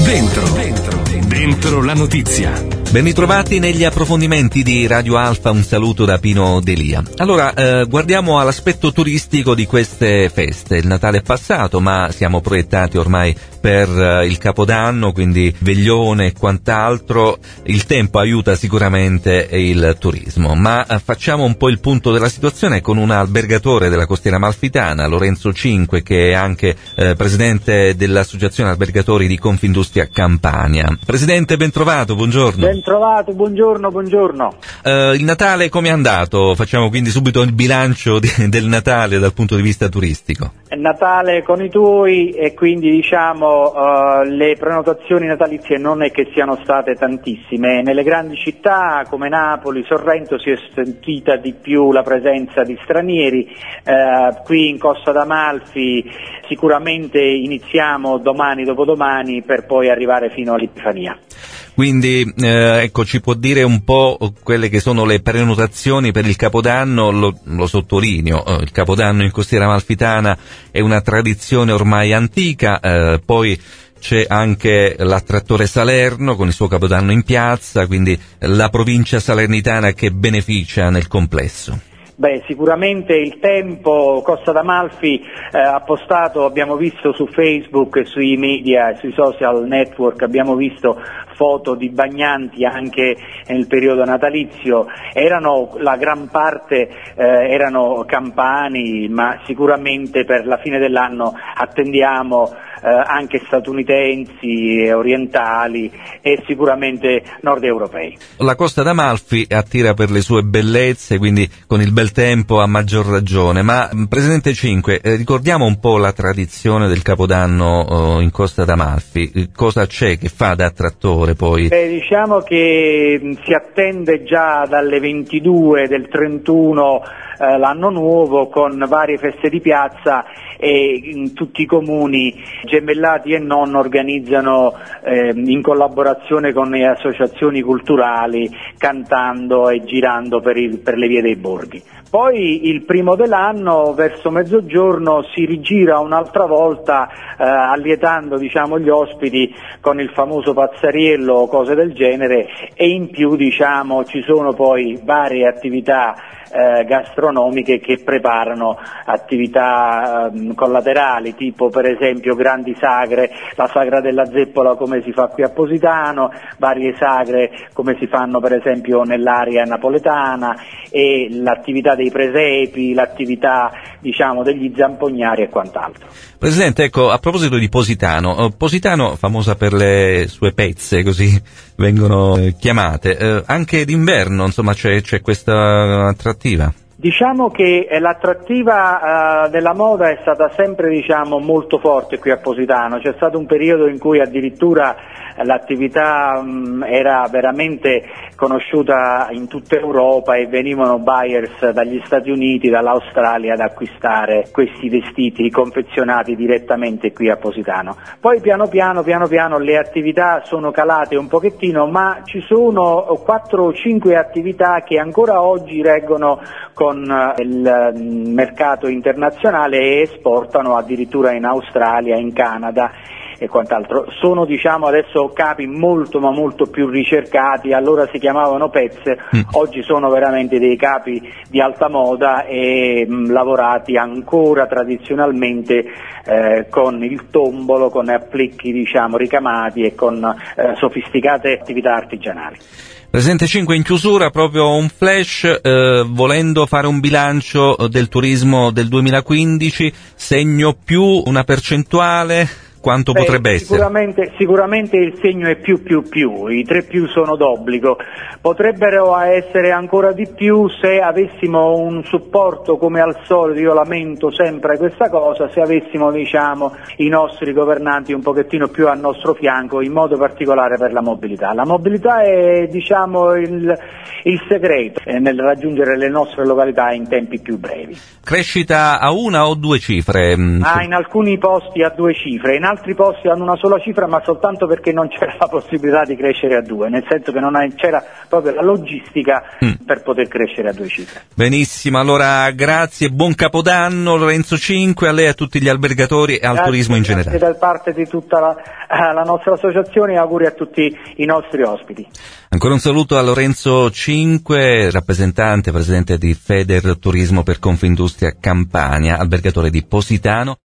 Dentro la notizia. Ben ritrovati negli approfondimenti di Radio Alfa, un saluto da Pino Delia. Allora, guardiamo all'aspetto turistico di queste feste. Il Natale è passato, ma siamo proiettati ormai per il Capodanno, quindi veglione e quant'altro. Il tempo aiuta sicuramente il turismo, ma facciamo un po' il punto della situazione con un albergatore della Costiera Amalfitana, Lorenzo Cinque, che è anche presidente dell'Associazione Albergatori di Confindustria Campania. Presidente, ben trovato, buongiorno. Ben trovato, buongiorno. Il Natale come è andato? Facciamo quindi subito il bilancio del Natale dal punto di vista turistico. Natale con i tuoi e quindi le prenotazioni natalizie non è che siano state tantissime. Nelle grandi città come Napoli, Sorrento si è sentita di più la presenza di stranieri, qui in Costa d'Amalfi sicuramente iniziamo domani, dopodomani, per poi arrivare fino all'Epifania. Quindi ci può dire un po' quelle che sono le prenotazioni per il Capodanno? Lo sottolineo, il Capodanno in Costiera Amalfitana è una tradizione ormai antica, poi c'è anche l'attrattore Salerno con il suo Capodanno in piazza, quindi la provincia salernitana che beneficia nel complesso. Sicuramente il tempo, Costa d'Amalfi ha postato, abbiamo visto su Facebook e sui media, sui social network, abbiamo visto foto di bagnanti anche nel periodo natalizio. La gran parte erano campani, ma sicuramente per la fine dell'anno attendiamo anche statunitensi, orientali e sicuramente nord europei. La Costa d'Amalfi attira per le sue bellezze, quindi con il bel tempo a maggior ragione, ma Presidente Cinque, ricordiamo un po' la tradizione del Capodanno in Costa d'Amalfi. Cosa c'è che fa da attrattore poi? Diciamo che si attende già dalle 22 del 31 l'anno nuovo, con varie feste di piazza, e in tutti i comuni gemellati e non organizzano in collaborazione con le associazioni culturali, cantando e girando per le vie dei borghi. Poi il primo dell'anno, verso mezzogiorno, si rigira un'altra volta allietando gli ospiti con il famoso pazzariello o cose del genere, e in più ci sono poi varie attività gastronomiche che preparano attività collaterali, tipo per esempio grandi sagre, la sagra della zeppola come si fa qui a Positano, varie sagre come si fanno per esempio nell'area napoletana, e l'attività dei presepi, l'attività degli zampognari e quant'altro. Presidente, a proposito di Positano, famosa per le sue pezze, così vengono chiamate, anche d'inverno c'è questa attrattiva? Diciamo che l'attrattiva della moda è stata sempre molto forte qui a Positano. C'è stato un periodo in cui addirittura l'attività era veramente conosciuta in tutta Europa e venivano buyers dagli Stati Uniti, dall'Australia ad acquistare questi vestiti confezionati direttamente qui a Positano. Poi piano piano le attività sono calate un pochettino, ma ci sono 4 o 5 attività che ancora oggi reggono con il mercato internazionale e esportano addirittura in Australia, in Canada e quant'altro. Sono adesso capi molto ma molto più ricercati, allora si chiamavano pezze, oggi sono veramente dei capi di alta moda e lavorati ancora tradizionalmente con il tombolo, con applicchi ricamati e con sofisticate attività artigianali. Presidente Cinque, in chiusura proprio un flash, volendo fare un bilancio del turismo del 2015, segno più una percentuale? Quanto potrebbe essere? Sicuramente il segno è più, i 3 più sono d'obbligo, potrebbero essere ancora di più se avessimo un supporto come al solito. Io lamento sempre questa cosa, se avessimo i nostri governanti un pochettino più al nostro fianco, in modo particolare per la mobilità. La mobilità è il segreto nel raggiungere le nostre località in tempi più brevi. Crescita a 1 o 2 cifre? In alcuni posti a 2 cifre, in altri posti hanno una sola cifra, ma soltanto perché non c'era la possibilità di crescere a 2, nel senso che c'era proprio la logistica per poter crescere a 2 cifre. Benissimo, allora grazie, buon Capodanno Lorenzo Cinque, a lei e a tutti gli albergatori e al turismo in generale. Grazie da parte di tutta la nostra associazione, e auguri a tutti i nostri ospiti. Ancora un saluto a Lorenzo Cinque, presidente di Feder Turismo per Confindustria Campania, albergatore di Positano.